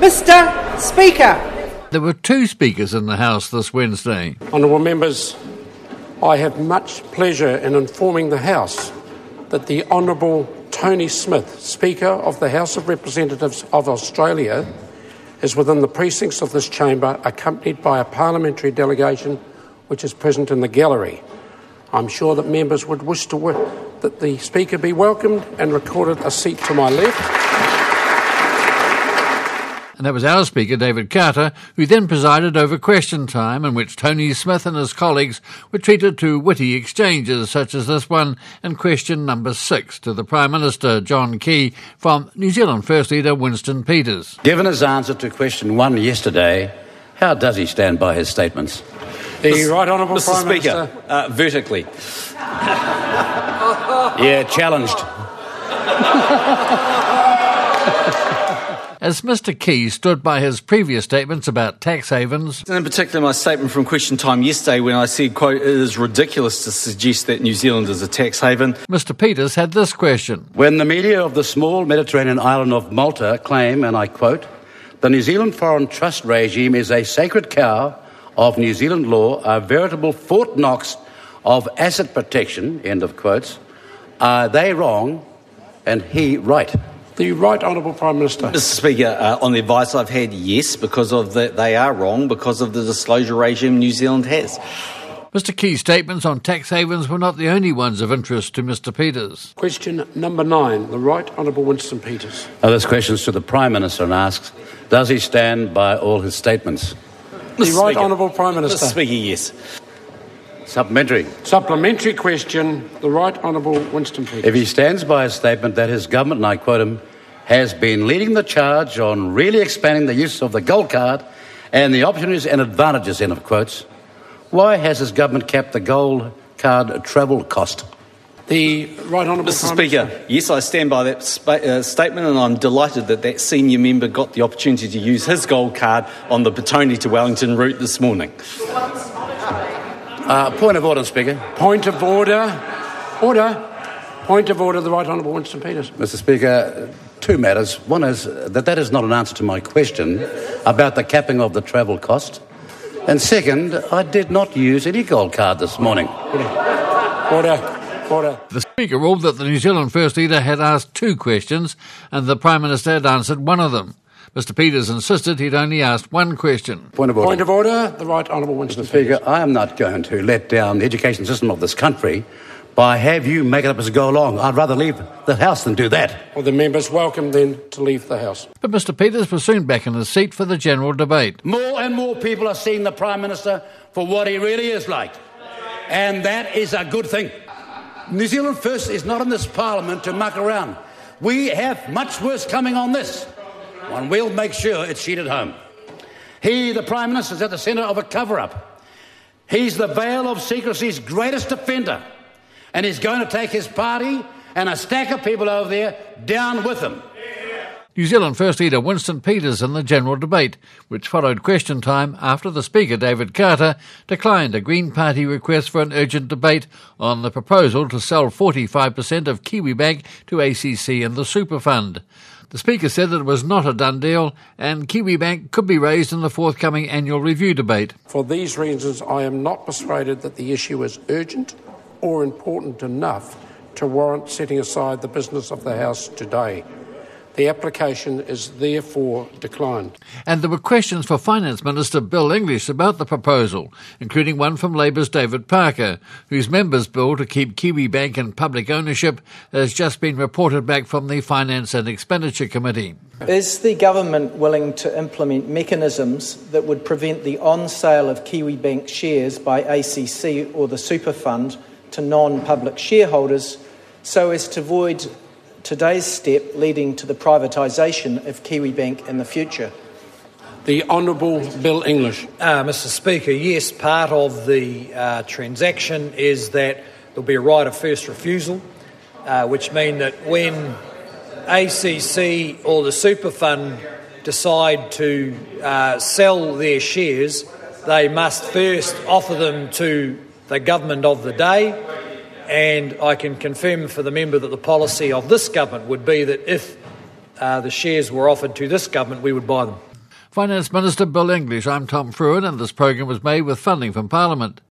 Mr. Speaker. There were two speakers in the House this Wednesday. Honourable members, I have much pleasure in informing the House that the Honourable Tony Smith, Speaker of the House of Representatives of Australia, is within the precincts of this chamber, accompanied by a parliamentary delegation which is present in the gallery. I'm sure that members would wish that the Speaker be welcomed and recorded a seat to my left. And that was our Speaker, David Carter, who then presided over question time, in which Tony Smith and his colleagues were treated to witty exchanges such as this one in question number 6 to the Prime Minister, John Key, from New Zealand First Leader Winston Peters. Given his answer to question 1 yesterday, how does he stand by his statements? The Right Honourable Prime Speaker, Minister. Vertically. Yeah, challenged. As Mr Key stood by his previous statements about tax havens, And in particular, my statement from question time yesterday when I said, quote, it is ridiculous to suggest that New Zealand is a tax haven. Mr Peters had this question. When the media of the small Mediterranean island of Malta claim, and I quote, the New Zealand Foreign Trust regime is a sacred cow of New Zealand law, a veritable Fort Knox of asset protection, end of quotes, are they wrong and he right? The Right Honourable Prime Minister. Mr Speaker, on the advice I've had, yes, because of they are wrong because of the disclosure regime New Zealand has. Mr Key's statements on tax havens were not the only ones of interest to Mr Peters. Question number 9, the Right Honourable Winston Peters. This question's to the Prime Minister and asks, does he stand by all his statements? The Right Honourable Prime Minister. Mr Speaker, yes. Supplementary. Supplementary question, the Right Honourable Winston Peters. If he stands by his statement that his government, and I quote him, has been leading the charge on really expanding the use of the gold card and the opportunities and advantages, end of quotes, why has his government capped the gold card travel cost? The Right Honourable Mr Prime Speaker, Minister. yes, I stand by that statement, and I'm delighted that senior member got the opportunity to use his gold card on the Petone to Wellington route this morning. Point of order, Speaker. Point of order. Order. Point of order, the Right Honourable Winston Peters. Mr Speaker, two matters. One is that is not an answer to my question about the capping of the travel cost. And second, I did not use any gold card this morning. Order. The Speaker ruled that the New Zealand First Leader had asked 2 questions and the Prime Minister had answered one of them. Mr Peters insisted he'd only asked 1 question. Point of order. Point of order, the Right Honourable Winston Mr Speaker, Peters. I am not going to let down the education system of this country by have you make it up as you go along. I'd rather leave the House than do that. Well, the members welcome then to leave the House. But Mr Peters was soon back in his seat for the general debate. More and more people are seeing the Prime Minister for what he really is like. And that is a good thing. New Zealand First is not in this Parliament to muck around. We have much worse coming on this. And we'll make sure it's sheeted home. He, the Prime Minister, is at the centre of a cover-up. He's the veil of secrecy's greatest defender. And he's going to take his party and a stack of people over there down with him. New Zealand First Leader Winston Peters in the general debate, which followed question time after the Speaker, David Carter, declined a Green Party request for an urgent debate on the proposal to sell 45% of Kiwibank to ACC and the Super Fund. The Speaker said that it was not a done deal and Kiwibank could be raised in the forthcoming annual review debate. For these reasons, I am not persuaded that the issue is urgent or important enough to warrant setting aside the business of the House today. The application is therefore declined. And there were questions for Finance Minister Bill English about the proposal, including one from Labour's David Parker, whose members' bill to keep Kiwibank in public ownership has just been reported back from the Finance and Expenditure Committee. Is the government willing to implement mechanisms that would prevent the on-sale of Kiwibank shares by ACC or the Super Fund to non-public shareholders so as to avoid today's step leading to the privatisation of Kiwibank in the future? The Honourable Bill English. Mr Speaker, yes, part of the transaction is that there'll be a right of first refusal, which mean that when ACC or the Super Fund decide to sell their shares, they must first offer them to the government of the day. And I can confirm for the member that the policy of this government would be that if the shares were offered to this government, we would buy them. Finance Minister Bill English. I'm Tom Fruin, and this program was made with funding from Parliament.